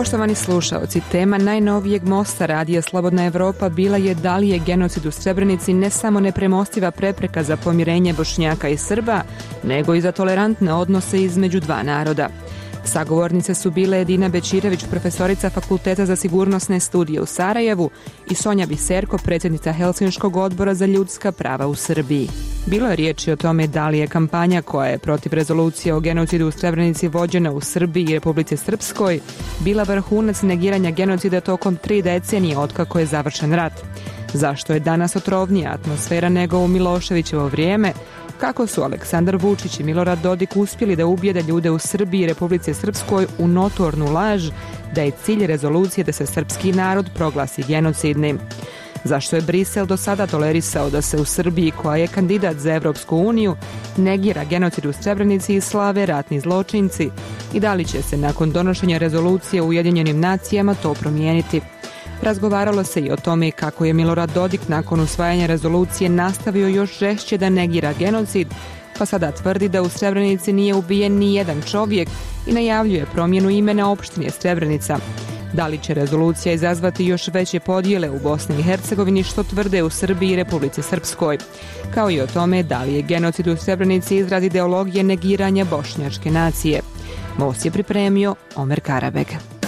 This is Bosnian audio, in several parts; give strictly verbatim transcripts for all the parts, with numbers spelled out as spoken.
Poštovani slušaoci, tema najnovijeg mosta Radija Slobodna Evropa bila je da li je genocid u Srebrenici ne samo nepremostiva prepreka za pomirenje Bošnjaka i Srba, nego i za tolerantne odnose između dva naroda. Sagovornice su bile Edina Bećirević, profesorica Fakulteta za sigurnosne studije u Sarajevu, i Sonja Biserko, predsjednica Helsinškog odbora za ljudska prava u Srbiji. Bilo je riječi o tome da li je kampanja koja je protiv rezolucije o genocidu u Srebrenici vođena u Srbiji i Republici Srpskoj bila vrhunac negiranja genocida tokom tri decenije otkako je završen rat. Zašto je danas otrovnija atmosfera nego u Miloševićevo vrijeme? Kako su Aleksandar Vučić i Milorad Dodik uspjeli da ubijede ljude u Srbiji i Republici Srpskoj u notornu laž da je cilj rezolucije da se srpski narod proglasi genocidnim? Zašto je Brisel do sada tolerisao da se u Srbiji, koja je kandidat za Evropsku uniju, negira genocid u Srebrenici i slave ratni zločinci? I da li će se nakon donošenja rezolucije u Ujedinjenim nacijama to promijeniti? Razgovaralo se i o tome kako je Milorad Dodik nakon usvajanja rezolucije nastavio još žešće da negira genocid, pa sada tvrdi da u Srebrenici nije ubijen ni jedan čovjek i najavljuje promjenu imena opštine Srebrenica. Da li će rezolucija izazvati još veće podjele u Bosni i Hercegovini, što tvrde u Srbiji i Republici Srpskoj, kao i o tome da li je genocid u Srebrenici izraz ideologije negiranja bošnjačke nacije. Most je pripremio Omer Karabeg.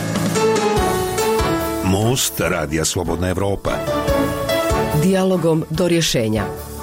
Most Radija Slobodna Evropa. Dijalogom do rješenja.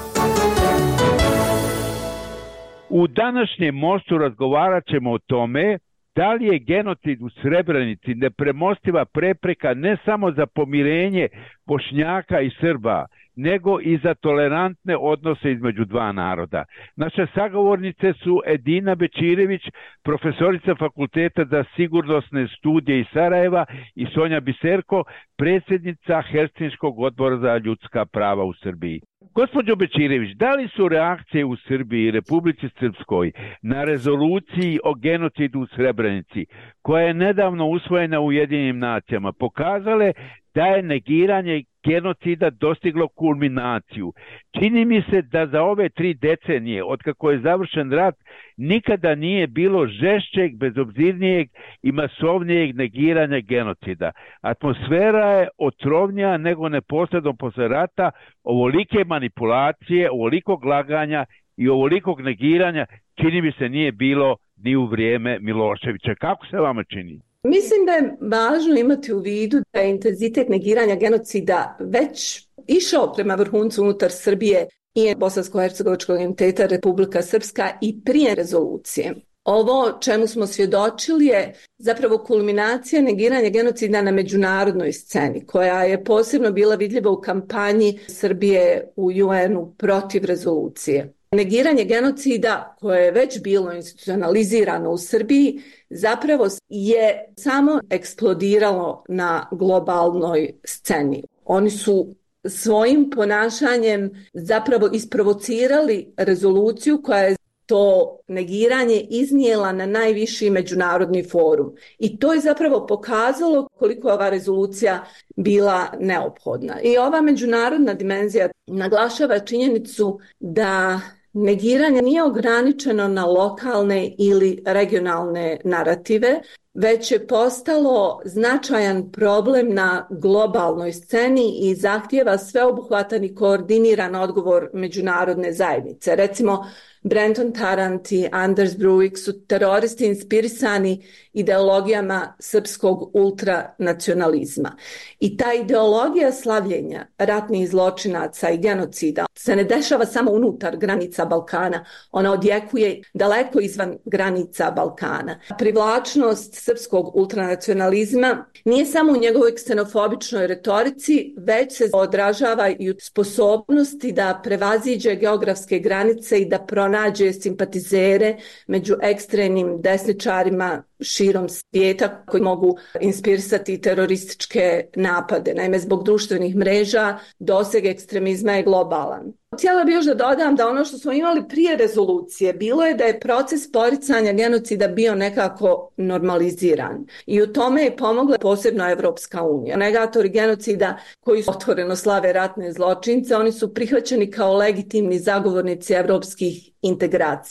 U današnjem mostu razgovarat ćemo o tome da li je genocid u Srebrenici nepremostiva prepreka ne samo za pomirenje Bošnjaka i Srba, nego i za tolerantne odnose između dva naroda. Naše sagovornice su Edina Bećirević, profesorica Fakulteta za sigurnosne studije iz Sarajeva, i Sonja Biserko, predsjednica Helsinškog odbora za ljudska prava u Srbiji. Gospođo Bećirević, da li su reakcije u Srbiji i Republici Srpskoj na rezoluciji o genocidu u Srebrenici, koja je nedavno usvojena u Ujedinjenim nacijama, pokazale da je negiranje genocida dostiglo kulminaciju? Čini mi se da za ove tri decenije, otkako je završen rat, nikada nije bilo žešćeg, bezobzirnijeg i masovnijeg negiranja genocida. Atmosfera je otrovnija nego neposredno posle rata. Ovolike manipulacije, ovolikog laganja i ovolikog negiranja čini mi se nije bilo ni u vrijeme Miloševića. Kako se vama čini? Mislim da je važno imati u vidu da je intenzitet negiranja genocida već išao prema vrhuncu unutar Srbije i bosansko-hercegovačkog entiteta Republika Srpska i prije rezolucije. Ovo čemu smo svjedočili je zapravo kulminacija negiranja genocida na međunarodnoj sceni, koja je posebno bila vidljiva u kampanji Srbije u U N-u protiv rezolucije. Negiranje genocida, koje je već bilo institucionalizirano u Srbiji, zapravo je samo eksplodiralo na globalnoj sceni. Oni su svojim ponašanjem zapravo isprovocirali rezoluciju koja je to negiranje iznijela na najviši međunarodni forum. I to je zapravo pokazalo koliko je ova rezolucija bila neophodna. I ova međunarodna dimenzija naglašava činjenicu da negiranje nije ograničeno na lokalne ili regionalne narative, već je postalo značajan problem na globalnoj sceni i zahtijeva sveobuhvatan i koordiniran odgovor međunarodne zajednice. Recimo, Brenton Tarrant i Anders Breivik su teroristi inspirisani ideologijama srpskog ultranacionalizma. I ta ideologija slavljenja ratnih zločinaca i genocida se ne dešava samo unutar granica Balkana, ona odjekuje daleko izvan granica Balkana. Privlačnost srpskog ultranacionalizma nije samo u njegovoj ksenofobičnoj retorici, već se odražava i u sposobnosti da prevaziđe geografske granice i da pronađe simpatizere među ekstremnim desničarima širom svijeta koji mogu inspirisati terorističke napade. Naime, zbog društvenih mreža doseg ekstremizma je globalan. Htjela bih još da dodam da ono što smo imali prije rezolucije bilo je da je proces poricanja genocida bio nekako normaliziran. I u tome je pomogla posebno Evropska unija. Negatori genocida koji otvoreno slave ratne zločince, oni su prihvaćeni kao legitimni zagovornici evropskih integracija.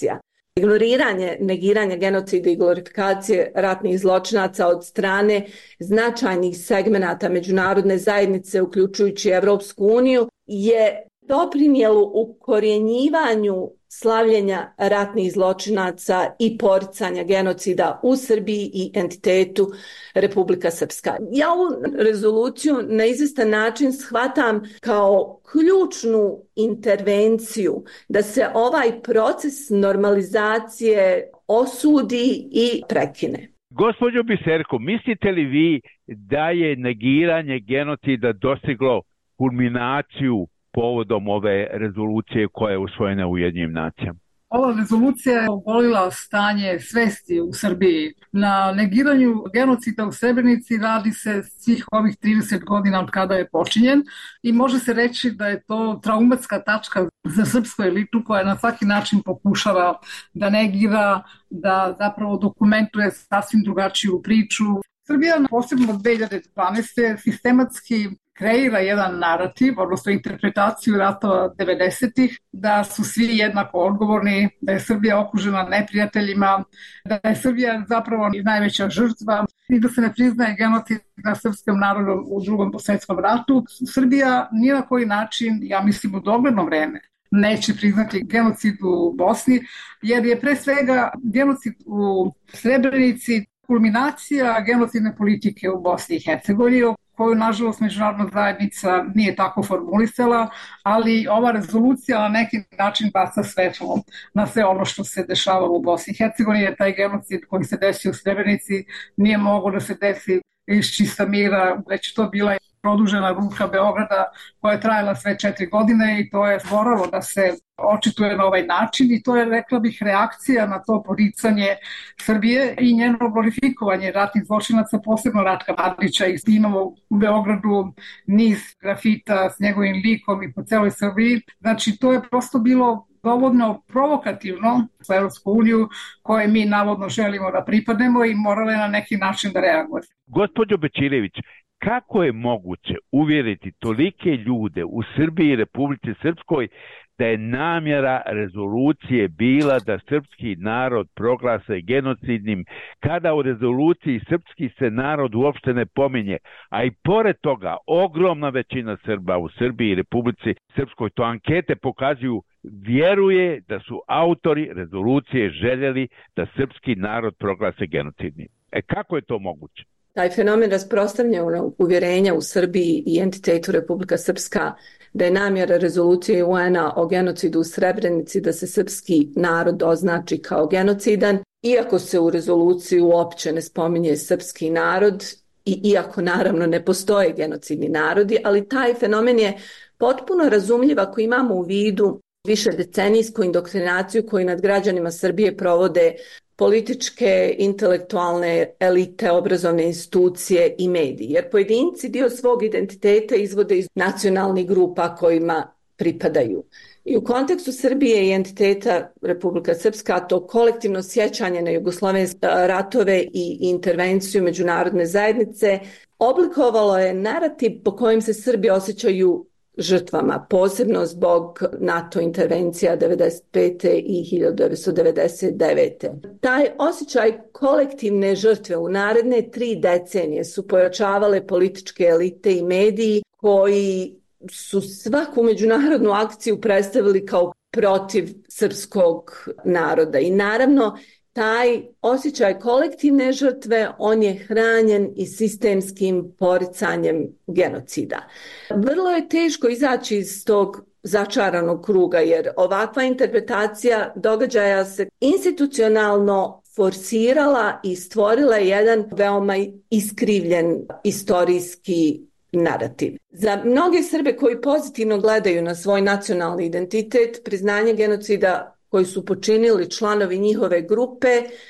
ignoriranje, negiranje genocida i glorifikacije ratnih zločinaca od strane značajnih segmenata međunarodne zajednice, uključujući Evropsku uniju, je doprinijelo ukorjenjivanju slavljenja ratnih zločinaca i poricanja genocida u Srbiji i entitetu Republika Srpska. Ja ovu rezoluciju na izvestan način shvatam kao ključnu intervenciju da se ovaj proces normalizacije osudi i prekine. Gospođo Biserko, mislite li vi da je negiranje genocida dostiglo kulminaciju povodom ove rezolucije koja je usvojena u Ujedinjenim nacijama? Ova rezolucija je ogolila stanje svesti u Srbiji. Na negiranju genocida u Srebrenici radi se svih ovih trideset godina od kada je počinjen i može se reći da je to traumatska tačka za srpsku elitu koja na svaki način pokušava da negira, da zapravo dokumentuje sasvim drugačiju priču. Srbija, posebno od dve hiljade dvanaeste. sistematski kreira jedan narativ, odnosno interpretaciju ratova devedesetih, da su svi jednako odgovorni, da je Srbija okružena neprijateljima, da je Srbija zapravo najveća žrtva i da se ne priznaje genocid na srpskom narodu u Drugom svetskom ratu. Srbija ni na koji način, ja mislim u dogledno vreme, neće priznati genocid u Bosni, jer je pre svega genocid u Srebrenici kulminacija genocidne politike u Bosni i Hercegovini, koju nažalost međunarodna zajednica nije tako formulisala, ali ova rezolucija na neki način baca svetlo na sve ono što se dešavalo u Bosni i Hercegovini, jer taj genocid koji se desio u Srebrenici nije mogao da se desi iz čista mira, već to bila produžena ruka Beograda koja je trajala sve četiri godine i to je moralo da se očituje na ovaj način i to je, rekla bih, reakcija na to poricanje Srbije i njeno glorifikovanje ratnih zločinaca, posebno Ratka Mladića. I imamo u Beogradu niz grafita s njegovim likom i po celoj Srbiji. Znači, to je prosto bilo dovoljno provokativno za Evropsku uniju koje mi navodno želimo da pripadnemo i morale na neki način da reaguje. Gospođo Bečirević, kako je moguće uvjeriti tolike ljude u Srbiji i Republici Srpskoj da je namjera rezolucije bila da srpski narod proglase genocidnim, kada u rezoluciji srpski se narod uopšte ne pominje, a i pored toga ogromna većina Srba u Srbiji i Republici Srpskoj, to ankete pokazuju, vjeruje da su autori rezolucije željeli da srpski narod proglase genocidnim. E kako je to moguće? Taj fenomen rasprostranjenog uvjerenja u Srbiji i entitetu Republika Srpska da je namjera rezolucije U N-a o genocidu u Srebrenici da se srpski narod označi kao genocidan, iako se u rezoluciji uopće ne spominje srpski narod i iako naravno ne postoje genocidni narodi, ali taj fenomen je potpuno razumljiv ako imamo u vidu višedecenijsku indoktrinaciju koju nad građanima Srbije provode političke, intelektualne elite, obrazovne institucije i mediji. Jer pojedinci dio svog identiteta izvode iz nacionalnih grupa kojima pripadaju. I u kontekstu Srbije i entiteta Republika Srpska, to kolektivno sjećanje na jugoslovenske ratove i intervenciju međunarodne zajednice oblikovalo je narativ po kojem se Srbi osjećaju žrtvama, posebno zbog NATO intervencija devedeset pete i hiljadu devetsto devedeset devete. Taj osjećaj kolektivne žrtve u naredne tri decenije su pojačavale političke elite i mediji koji su svaku međunarodnu akciju predstavili kao protiv srpskog naroda. I naravno, taj osjećaj kolektivne žrtve, on je hranjen i sistemskim poricanjem genocida. Vrlo je teško izaći iz tog začaranog kruga, jer ovakva interpretacija događaja se institucionalno forsirala i stvorila jedan veoma iskrivljen istorijski narativ. Za mnoge Srbe koji pozitivno gledaju na svoj nacionalni identitet, priznanje genocida koji su počinili članovi njihove grupe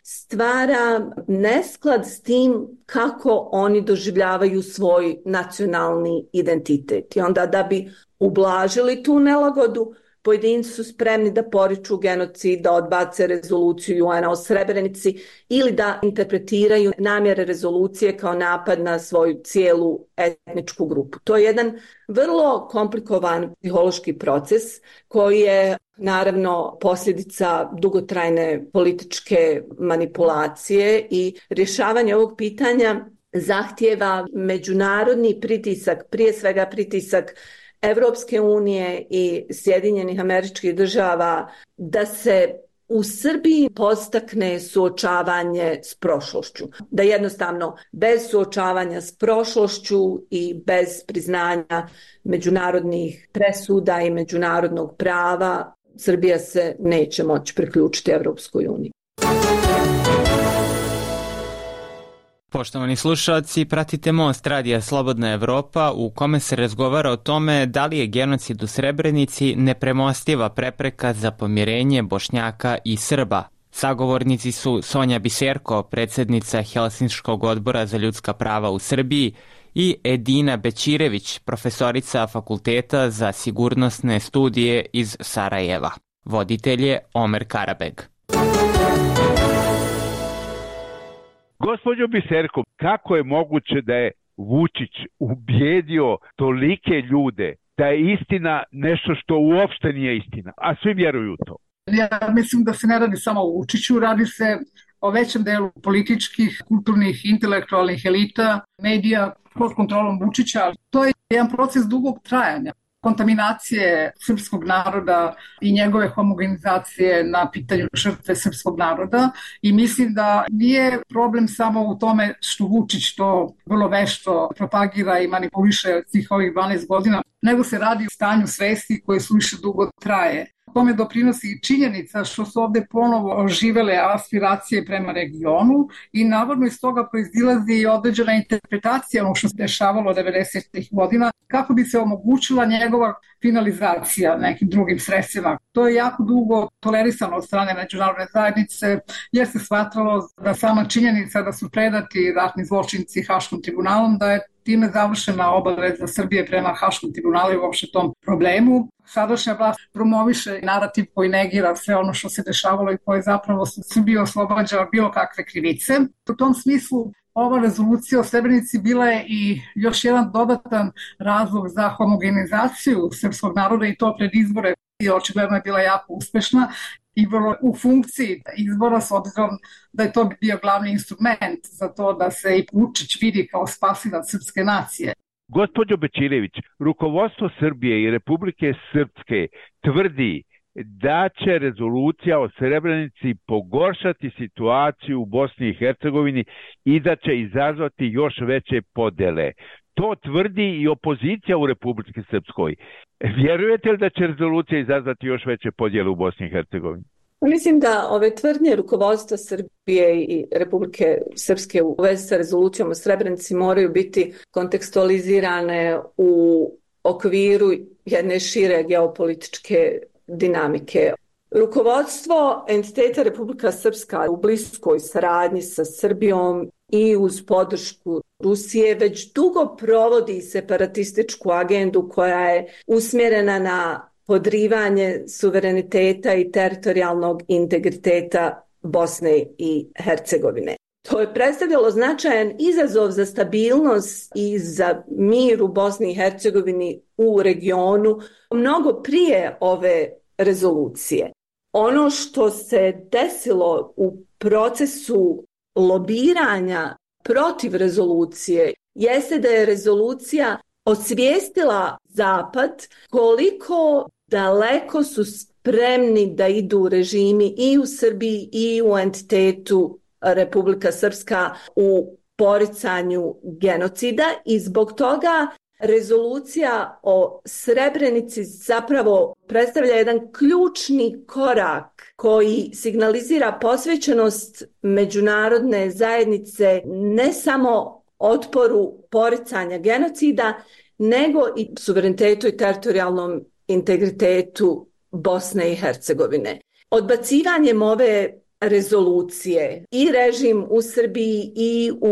stvara nesklad s tim kako oni doživljavaju svoj nacionalni identitet. I onda da bi ublažili tu nelagodu, pojedinci su spremni da poriču genocid, da odbace rezoluciju U N-a o Srebrenici ili da interpretiraju namjere rezolucije kao napad na svoju cijelu etničku grupu. To je jedan vrlo komplikovan psihološki proces koji je naravno posljedica dugotrajne političke manipulacije i rješavanje ovog pitanja zahtijeva međunarodni pritisak, prije svega pritisak Europske unije i Sjedinjenih Američkih Država da se u Srbiji postakne suočavanje s prošlošću. Da jednostavno bez suočavanja s prošlošću i bez priznanja međunarodnih presuda i međunarodnog prava Srbija se neće moći priključiti Europskoj uniji. Poštovani slušalci, pratite Most radija Slobodna Evropa u kome se razgovara o tome da li je genocid u Srebrenici nepremostiva prepreka za pomirenje Bošnjaka i Srba. Sagovornici su Sonja Biserko, predsjednica Helsinškog odbora za ljudska prava u Srbiji, i Edina Bećirević, profesorica Fakulteta za sigurnosne studije iz Sarajeva. Voditelj je Omer Karabeg. Gospođo Biserko, kako je moguće da je Vučić ubijedio tolike ljude da je istina nešto što uopšte nije istina, a svi vjeruju u to? Ja mislim da se ne radi samo o Vučiću, radi se o većem delu političkih, kulturnih, intelektualnih elita, medija pod kontrolom Vučića. To je jedan proces dugog trajanja, kontaminacije srpskog naroda i njegove homogenizacije na pitanju žrtve srpskog naroda, i mislim da nije problem samo u tome što Vučić to vrlo vešto propagira i manipuliše svih ovih dvanaest godina, nego se radi o stanju svesti koje suviše dugo traje. Tome doprinosi i činjenica što su ovde ponovo oživele aspiracije prema regionu i navodno iz toga proizilazi i određena interpretacija ono što se dešavalo devedesetih godina kako bi se omogućila njegova finalizacija nekim drugim sredstvima. To je jako dugo tolerisano od strane međunarodne zajednice jer se smatralo da sama činjenica da su predati ratni zločinci Haškom tribunalom, da je time završena obaveza Srbije prema Haškom tribunalu i uopšte tom problemu. Sadašnja vlast promoviše narativ koji negira sve ono što se dešavalo i koji zapravo Srbiju oslobađa bilo kakve krivice. U tom smislu ova rezolucija o Srebrenici bila je i još jedan dodatan razlog za homogenizaciju srpskog naroda i to pred izbore, i očigledno je bila jako uspešna i vrlo u funkciji izbora s obzirom da je to bio glavni instrument za to da se i Vučić vidi kao spasilac srpske nacije. Gospođo Bećirević, rukovodstvo Srbije i Republike Srpske tvrdi da će rezolucija o Srebrenici pogoršati situaciju u Bosni i Hercegovini i da će izazvati još veće podele. To tvrdi i opozicija u Republike Srpskoj. Vjerujete li da će rezolucija izazvati još veće podjele u Bosni i Hercegovini? Mislim da ove tvrdnje rukovodstva Srbije i Republike Srpske u vezi sa rezolucijom o Srebrenici moraju biti kontekstualizirane u okviru jedne šire geopolitičke dinamike. Rukovodstvo entiteta Republika Srpska u bliskoj saradnji sa Srbijom i uz podršku Rusije već dugo provodi separatističku agendu koja je usmjerena na podrivanje suvereniteta i teritorijalnog integriteta Bosne i Hercegovine. To je predstavljalo značajan izazov za stabilnost i za mir u Bosni i Hercegovini u regionu mnogo prije ove rezolucije. Ono što se desilo u procesu lobiranja protiv rezolucije jeste da je rezolucija osvijestila Zapad koliko daleko su spremni da idu režimi i u Srbiji i u entitetu Republika Srpska u poricanju genocida, i zbog toga rezolucija o Srebrenici zapravo predstavlja jedan ključni korak koji signalizira posvećenost međunarodne zajednice ne samo otporu poricanja genocida, nego i suverenitetu i teritorijalnom integritetu Bosne i Hercegovine. Odbacivanjem ove rezolucije i režim u Srbiji i u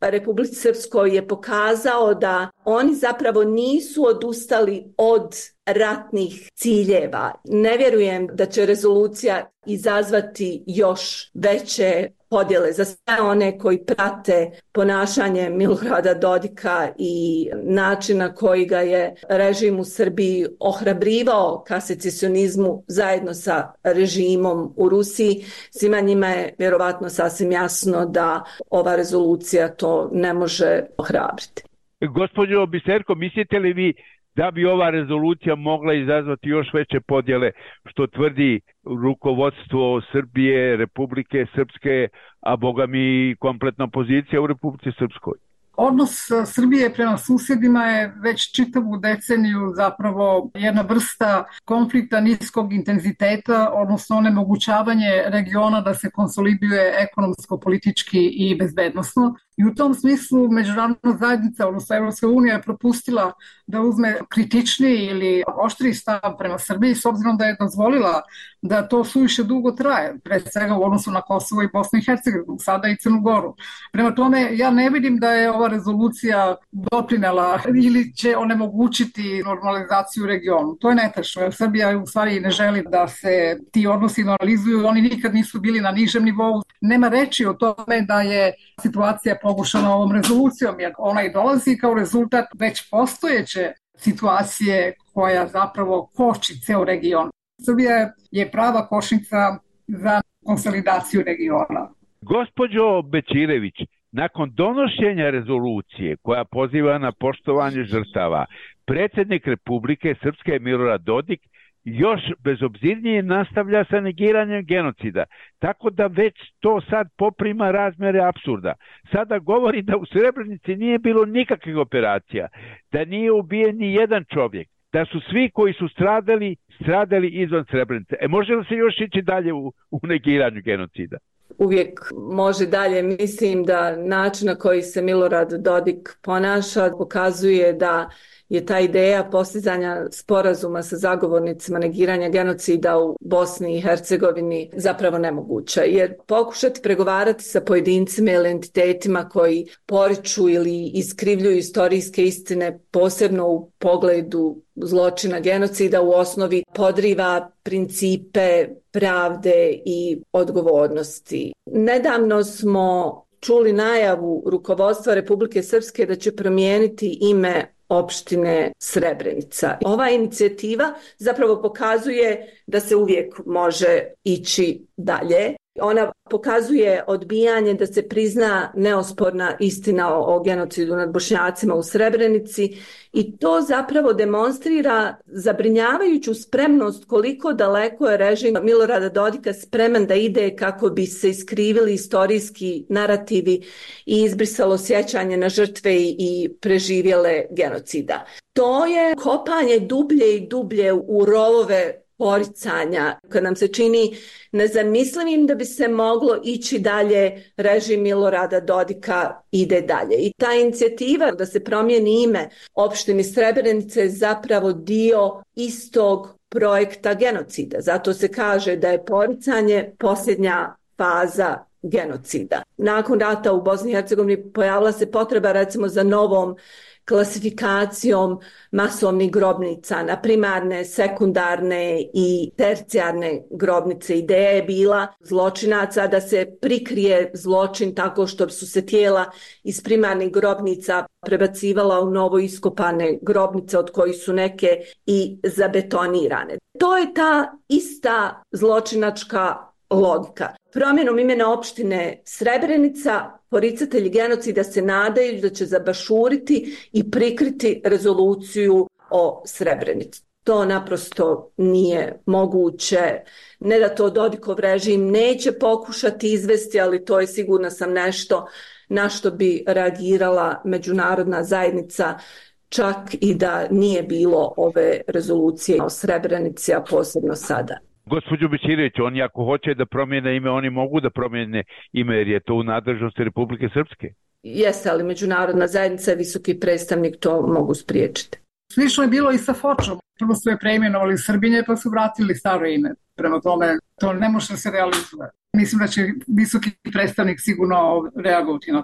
Republici Srpskoj je pokazao da oni zapravo nisu odustali od ratnih ciljeva. Ne vjerujem da će rezolucija izazvati još veće podjele za sve one koji prate ponašanje Milorada Dodika i način na koji ga je režim u Srbiji ohrabrivao ka secesionizmu zajedno sa režimom u Rusiji. Svima njima je vjerovatno sasvim jasno da ova rezolucija to ne može ohrabriti. Gospođo Biserko, mislite li vi da bi ova rezolucija mogla izazvati još veće podjele, što tvrdi rukovodstvo Srbije, Republike Srpske, a boga mi kompletna opozicija u Republici Srpskoj? Odnos Srbije prema susjedima je već čitavu deceniju zapravo jedna vrsta konflikta niskog intenziteta, odnosno onemogućavanje regiona da se konsoliduje ekonomsko, politički i bezbednosno. I u tom smislu međunarodna zajednica, odnosno Evropska unija je propustila da uzme kritičniji ili oštriji stav prema Srbiji, s obzirom da je dozvolila da to suviše dugo traje, pre svega u odnosu na Kosovo i Bosnu i Hercegovinu, sada i Crnu Goru. Prema tome, ja ne vidim da je ova rezolucija doprinela ili će onemogućiti normalizaciju u regionu. To je netačno, jer Srbija u stvari ne želi da se ti odnosi normalizuju, oni nikad nisu bili na nižem nivou. Nema reči o tome da je situacija pogušana ovom rezolucijom, jer ona i dolazi kao rezultat već postojeće situacije koja zapravo koči ceo region. Srbija je prava kočnica za konsolidaciju regiona. Gospođo Bećirević, nakon donošenja rezolucije koja poziva na poštovanje žrtava, predsjednik Republike Srpske Milorad Dodik još bezobzirnije nastavlja sa negiranjem genocida, tako da već to sad poprima razmjere apsurda. Sada govori da u Srebrenici nije bilo nikakvih operacija, da nije ubijen ni jedan čovjek, da su svi koji su stradali, stradali izvan Srebrenice. E može li se još ići dalje u, u negiranju genocida? Uvijek može dalje. Mislim da način na koji se Milorad Dodik ponaša pokazuje da je ta ideja postizanja sporazuma sa zagovornicima negiranja genocida u Bosni i Hercegovini zapravo nemoguća. Jer pokušati pregovarati sa pojedincima ili entitetima koji poriču ili iskrivljuju istorijske istine, posebno u pogledu zločina genocida, u osnovi podriva principe pravde i odgovornosti. Nedavno smo čuli najavu rukovodstva Republike Srpske da će promijeniti ime opštine Srebrenica. Ova inicijativa zapravo pokazuje da se uvijek može ići dalje. Ona pokazuje odbijanje da se prizna neosporna istina o, o genocidu nad Bošnjacima u Srebrenici i to zapravo demonstrira zabrinjavajuću spremnost koliko daleko je režim Milorada Dodika spreman da ide kako bi se iskrivili istorijski narativi i izbrisalo sjećanje na žrtve i preživjele genocida. To je kopanje dublje i dublje u rovove poricanja, kad nam se čini nezamislivim da bi se moglo ići dalje, režim Milorada Dodika ide dalje. I ta inicijativa da se promijeni ime opštini Srebrenice je zapravo dio istog projekta genocida. Zato se kaže da je poricanje posljednja faza genocida. Nakon rata u Bosni i Hercegovini pojavila se potreba recimo za novom klasifikacijom masovnih grobnica na primarne, sekundarne i tercijarne grobnice. Ideja je bila zločinaca da se prikrije zločin tako što su se tijela iz primarnih grobnica prebacivala u novo iskopane grobnice od kojih su neke i zabetonirane. To je ta ista zločinačka logika. Promjenom imena opštine Srebrenica poricatelji genocida se nadaju da će zabašuriti i prikriti rezoluciju o Srebrenici. To naprosto nije moguće. Ne da to Dodikov režim neće pokušati izvesti, ali to je sigurno sam nešto na što bi reagirala međunarodna zajednica, čak i da nije bilo ove rezolucije o Srebrenici, a posebno sada. Gospođo Bećirević, oni ako hoće da promijene ime, oni mogu da promijene ime jer je to u nadležnosti Republike Srpske. Jeste, ali međunarodna zajednica i visoki predstavnik to mogu spriječiti. Slično je bilo i sa Fočom. Prvo su je preimenovali Srbinje pa su vratili staro ime. Prema tome to ne može se realizovati. Mislim da će visoki predstavnik sigurno reagovati na to.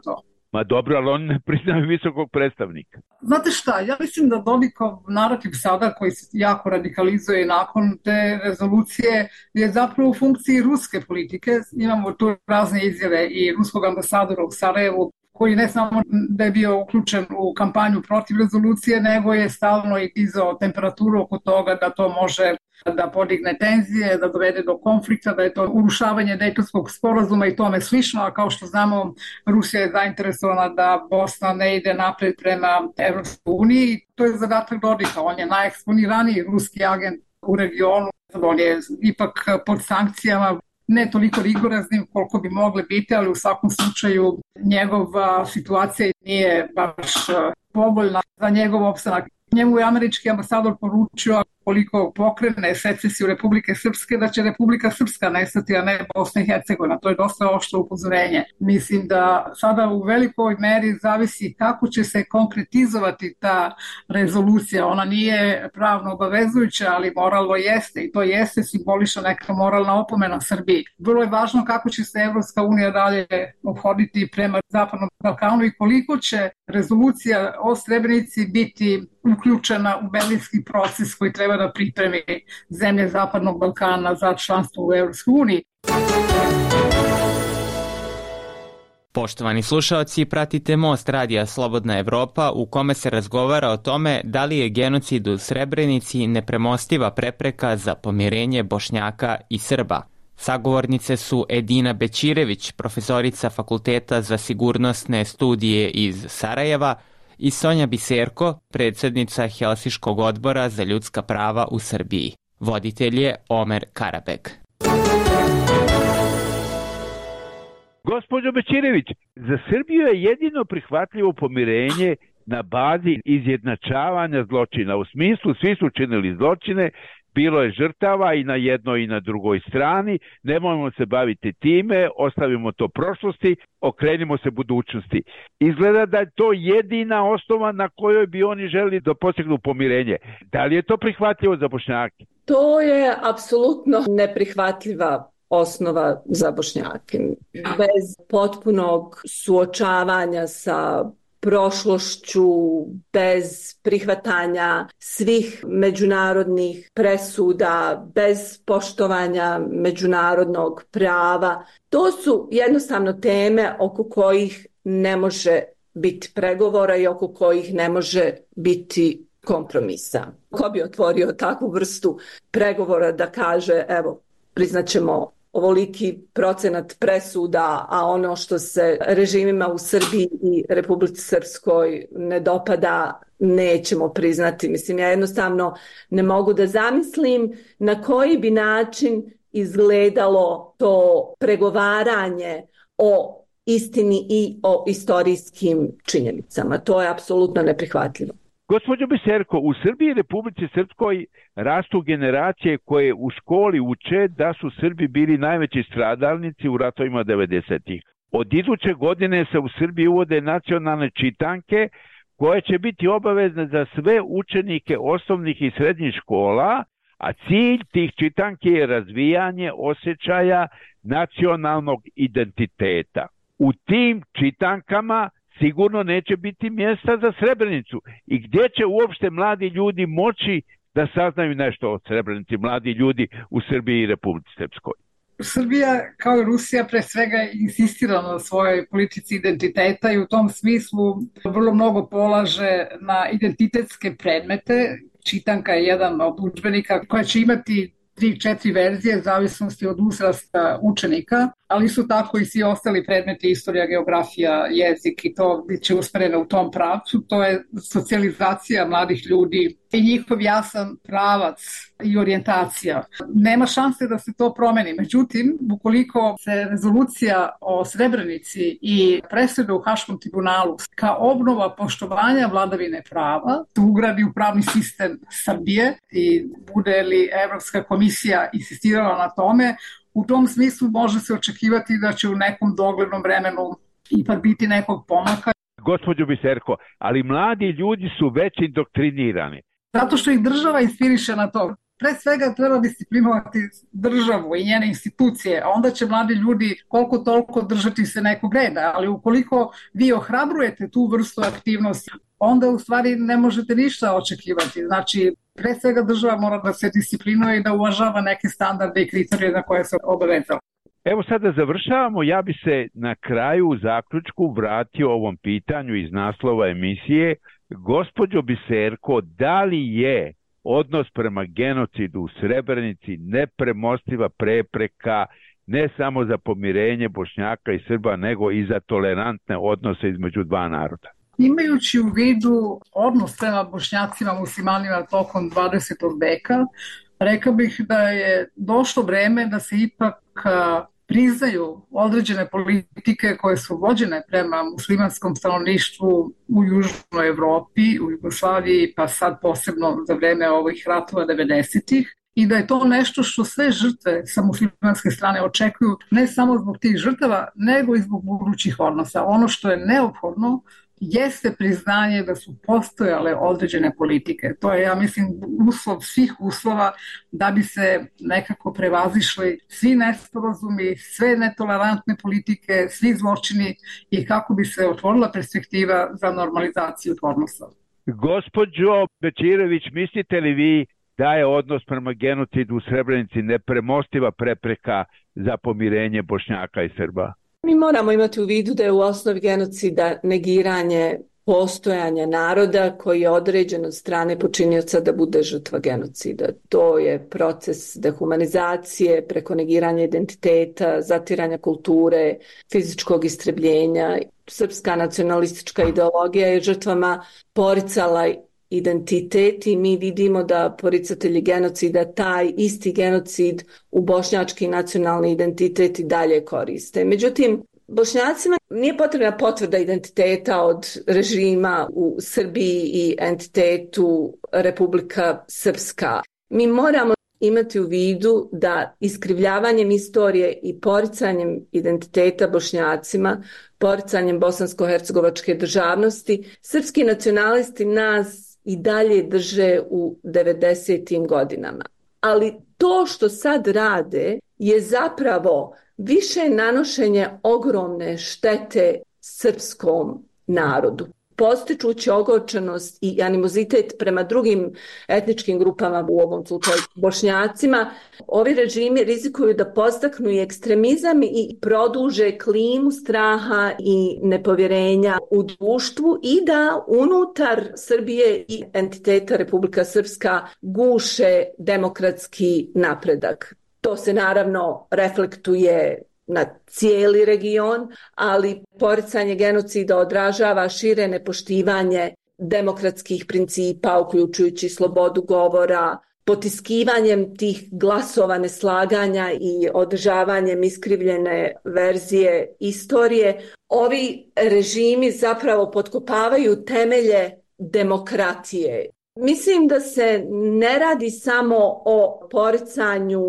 Ma dobro, ali oni ne priznaju visokog predstavnika. Znate šta, ja mislim da Dodikov narativ sada koji se jako radikalizuje nakon te rezolucije je zapravo u funkciji ruske politike. Imamo tu razne izjave i ruskog ambasadora u Sarajevu koji ne samo da je bio uključen u kampanju protiv rezolucije, nego je stalno i dizao temperaturu oko toga da to može da podigne tenzije, da dovede do konflikta, da je to urušavanje Dejtonskog sporazuma i tome slično, a kao što znamo, Rusija je zainteresovana da Bosna ne ide napred prema Evropskoj uniji. To je zadatak Dodika, on je najeksponiraniji ruski agent u regionu, on je ipak pod sankcijama, ne toliko rigoraznim koliko bi mogle biti, ali u svakom slučaju njegova situacija nije baš povoljna za njegov opstanak. Njemu je američki ambasador poručio koliko pokrene secesiju Republike Srpske, da će Republika Srpska nestati, a ne Bosna i Hercegovina. To je dosta oštro upozorenje. Mislim da sada u velikoj meri zavisi kako će se konkretizovati ta rezolucija. Ona nije pravno obavezujuća, ali moralno jeste i to jeste simbolično neka moralna opomena Srbiji. Vrlo je važno kako će se Evropska unija dalje obhoditi prema Zapadnom Balkanu i koliko će rezolucija o Srebrenici biti uključena u berlinski proces koji treba da pripremi zemlje Zapadnog Balkana za članstvo u Evropskoj uniji. Poštovani slušaoci, pratite Most radija Slobodna Evropa u kome se razgovara o tome da li je genocid u Srebrenici nepremostiva prepreka za pomirenje Bošnjaka i Srba. Sagovornice su Edina Bećirević, profesorica Fakulteta za sigurnosne studije iz Sarajeva, i Sonja Biserko, predsjednica Helsinškog odbora za ljudska prava u Srbiji. Voditelj je Omer Karabeg. Gospođo Bećirević, za Srbiju je jedino prihvatljivo pomirenje na bazi izjednačavanja zločina. U smislu, svi su činili zločine, bilo je žrtava i na jednoj i na drugoj strani, nemojmo se baviti time, ostavimo to prošlosti, okrenimo se budućnosti. Izgleda da je to jedina osnova na kojoj bi oni želi da postignu pomirenje. Da li je to prihvatljivo za Bošnjake? To je apsolutno neprihvatljiva osnova za Bošnjake. Bez potpunog suočavanja sa prošlošću, bez prihvatanja svih međunarodnih presuda, bez poštovanja međunarodnog prava. To su jednostavno teme oko kojih ne može biti pregovora i oko kojih ne može biti kompromisa. Ko bi otvorio takvu vrstu pregovora da kaže, evo, priznaćemo ovoliki procenat presuda, a ono što se režimima u Srbiji i Republici Srpskoj ne dopada, nećemo priznati. Mislim, ja jednostavno ne mogu da zamislim na koji bi način izgledalo to pregovaranje o istini i o istorijskim činjenicama. To je apsolutno neprihvatljivo. Gospođo Biserko, u Srbiji i Republici Srpskoj rastu generacije koje u školi uče da su Srbi bili najveći stradalnici u ratovima devedesetih. Od iduće godine se u Srbiji uvode nacionalne čitanke koje će biti obavezne za sve učenike osnovnih i srednjih škola, a cilj tih čitanki je razvijanje osjećaja nacionalnog identiteta. U tim čitankama sigurno neće biti mjesta za Srebrenicu. I gdje će uopšte mladi ljudi moći da saznaju nešto o Srebrenici, mladi ljudi u Srbiji i Republici Srpskoj? Srbija, kao i Rusija, pre svega insistira na svojoj politici identiteta i u tom smislu vrlo mnogo polaže na identitetske predmete. Čitanka je jedan od udžbenika koja će imati tri, četiri verzije, zavisnosti od uzrasta učenika, ali su tako i svi ostali predmeti, istorija, geografija, jezik, i to biće usmereno u tom pravcu. To je socijalizacija mladih ljudi i njihov jasan pravac i orijentacija. Nema šanse da se to promeni. Međutim, ukoliko se rezolucija o Srebrenici i presuda u Haškom tribunalu kao obnova poštovanja vladavine prava ugradi u pravni sistem Srbije i bude li Evropska komisija insistirala na tome, u tom smislu može se očekivati da će u nekom doglednom vremenu ipak biti nekog pomaka. Gospođo Biserko, ali mladi ljudi su već indoktrinirani. Zato što ih država inspiriše na to. pre svega treba disciplinovati državu i njene institucije, a onda će mladi ljudi koliko toliko držati se nekog reda, ali ukoliko vi ohrabrujete tu vrstu aktivnosti, onda u stvari ne možete ništa očekivati. Znači, pre svega država mora da se disciplinuje i da uvažava neke standarde i kriterije na koje se obavezala. Evo sada završavamo, ja bi se na kraju u zaključku vratio ovom pitanju iz naslova emisije. Gospođo Biserko, da li je odnos prema genocidu u Srebrenici nepremostiva prepreka ne samo za pomirenje Bošnjaka i Srba, nego i za tolerantne odnose između dva naroda? Imajući u vidu odnos prema Bošnjacima, muslimanima tokom dvadesetog veka, rekao bih da je došlo vreme da se ipak priznaju određene politike koje su vođene prema muslimanskom stanovništvu u Južnoj Evropi, u Jugoslaviji, pa sad posebno za vreme ovih ratova devedesetih, i da je to nešto što sve žrtve sa muslimanske strane očekuju ne samo zbog tih žrtava, nego i zbog budućih odnosa. Ono što je neophodno jeste priznanje da su postojale određene politike. To je, ja mislim, uslov svih uslova da bi se nekako prevazišli svi nesporazumi, sve netolerantne politike, svi zločini i kako bi se otvorila perspektiva za normalizaciju odnosa. Gospođo Bećirević, mislite li vi da je odnos prema genocidu u Srebrenici nepremostiva prepreka za pomirenje Bošnjaka i Srba? Mi moramo imati u vidu da je u osnovi genocida negiranje postojanja naroda koji je određen od strane počinioca da bude žrtva genocida. To je proces dehumanizacije preko negiranja identiteta, zatiranja kulture, fizičkog istrebljenja. Srpska nacionalistička ideologija je žrtvama poricala identitet i mi vidimo da poricatelji genocida taj isti genocid u bošnjački nacionalni identitet i dalje koriste. Međutim, Bošnjacima nije potrebna potvrda identiteta od režima u Srbiji i entitetu Republika Srpska. Mi moramo imati u vidu da iskrivljavanjem istorije i poricanjem identiteta Bošnjacima, poricanjem bosansko-hercegovačke državnosti, srpski nacionalisti nas i dalje drže u devedesetim godinama. Ali to što sad rade je zapravo više nanošenje ogromne štete srpskom narodu. Postičući ogorčenost i animozitet prema drugim etničkim grupama, u ovom slučaju Bošnjacima, ovi režimi rizikuju da podstaknu i ekstremizam i produže klimu straha i nepovjerenja u društvu i da unutar Srbije i entiteta Republika Srpska guše demokratski napredak. To se naravno reflektuje na cijeli region, ali poricanje genocida odražava šire nepoštivanje demokratskih principa, uključujući slobodu govora, potiskivanjem tih glasova neslaganja i održavanjem iskrivljene verzije istorije. Ovi režimi zapravo potkopavaju temelje demokratije. Mislim da se ne radi samo o poricanju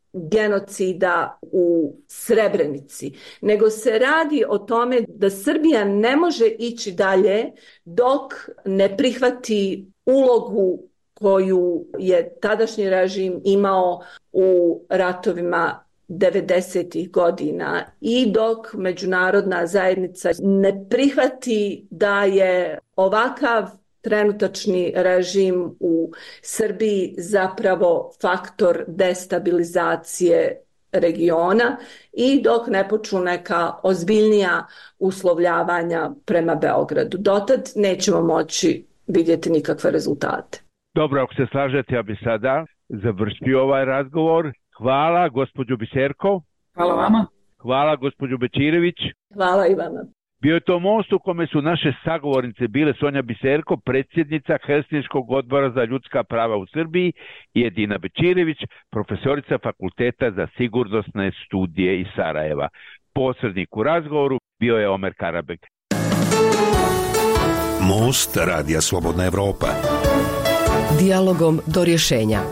genocida u Srebrenici, nego se radi o tome da Srbija ne može ići dalje dok ne prihvati ulogu koju je tadašnji režim imao u ratovima devedesetih godina i dok međunarodna zajednica ne prihvati da je ovakav trenutačni režim u Srbiji zapravo faktor destabilizacije regiona i dok ne počnu neka ozbiljnija uslovljavanja prema Beogradu. Dotad nećemo moći vidjeti nikakve rezultate. Dobro, ako se slažete, ja bi sada završio ovaj razgovor. Hvala, gospođo Biserko. Hvala vama. Hvala, gospođo Bećirević. Hvala i vama. Bio je to most u kome su naše sagovornice bile Sonja Biserko, predsjednica Helsinškog odbora za ljudska prava u Srbiji, i Edina Bećirević, profesorica Fakulteta za sigurnosne studije iz Sarajeva. Posrednik u razgovoru bio je Omer Karabek. Most Radija Slobodna Evropa. Dijalogom do rješenja.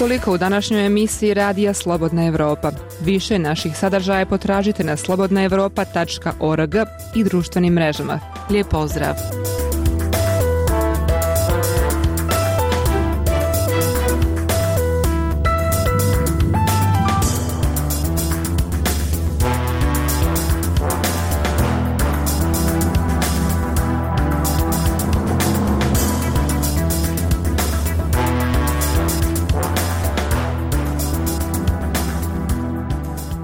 Toliko u današnjoj emisiji Radija Slobodna Evropa. Više naših sadržaja potražite na slobodna evropa tačka org i društvenim mrežama. Lijep pozdrav!